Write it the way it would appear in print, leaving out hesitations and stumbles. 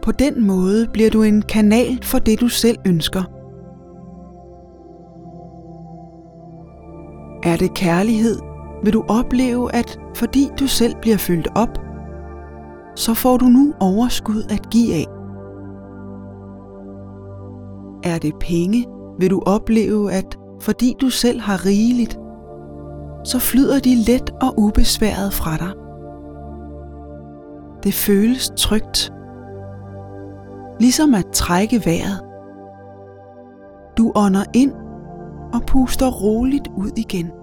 På den måde bliver du en kanal for det, du selv ønsker. Er det kærlighed, vil du opleve, at fordi du selv bliver fyldt op, så får du nu overskud at give af. Er det penge, vil du opleve, at fordi du selv har rigeligt, så flyder de let og ubesværet fra dig. Det føles trygt, ligesom at trække vejret. Du ånder ind og puster roligt ud igen.